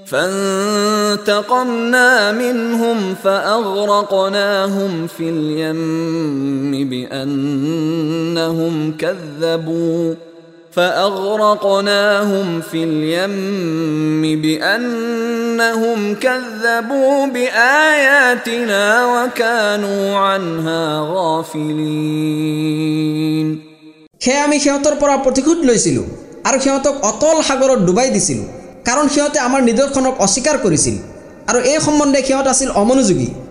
فانتقمنا منهم فأغرقناهم في اليم بأنهم كذبوا بآياتنا وكانوا عنها غافلين সেয়ে আমি সিহঁতৰ পৰা প্ৰতিশোধ লৈছিলোঁ আৰু সিহঁতক অতল সাগৰত ডুবাই দিছিলোঁ, কাৰণ সিহঁতে আমাৰ নিদৰ্শনক অস্বীকাৰ কৰিছিল আৰু এই সম্বন্ধে সিহঁত আছিল অমনোযোগী।